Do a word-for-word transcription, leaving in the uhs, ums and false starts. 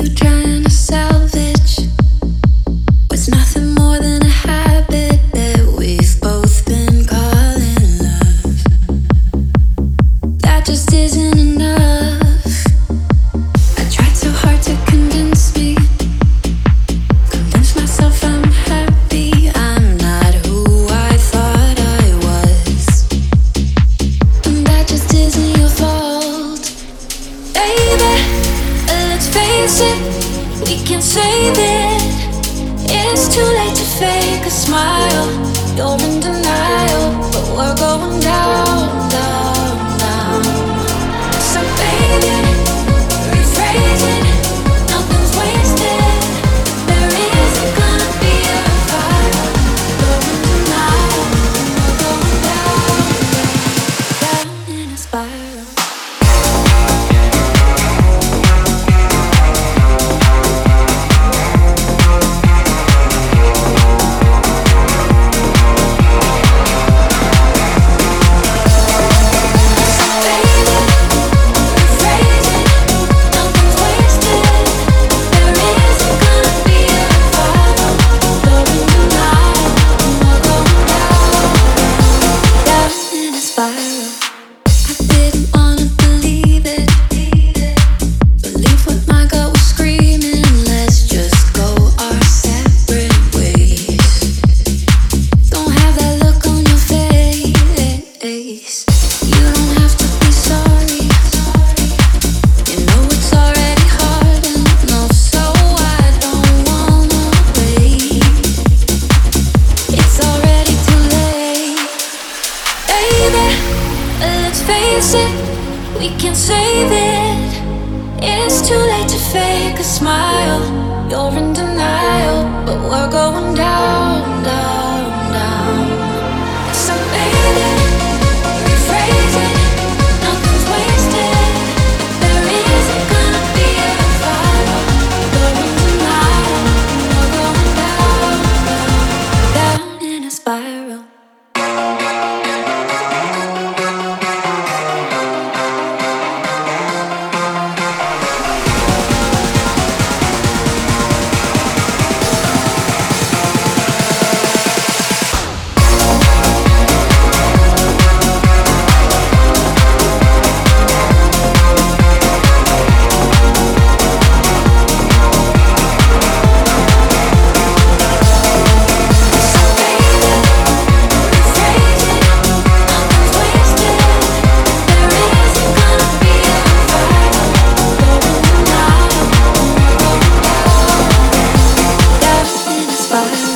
trying to salvage was nothing more than a habit that we've both been calling love. That just isn't enough. I tried so hard to convince me, convince myself I'm happy. I'm not who I thought I was, and that just isn't your fault, baby. Let's face it, we can save it. It's too late to fake a smile. You're in denial, but we're going down, down, down. So baby, rephrase it. Nothing's wasted. There isn't gonna be a fight. You're in denial, we're going down, down in a spiral. Let's face it, we can save it. It's too late to fake a smile. You're in denial, but we're going down, down, down. So baby, rephrase it. Nothing's wasted. There isn't gonna be a fight. You're in denial, we're going down, down, down in a spiral. Bye.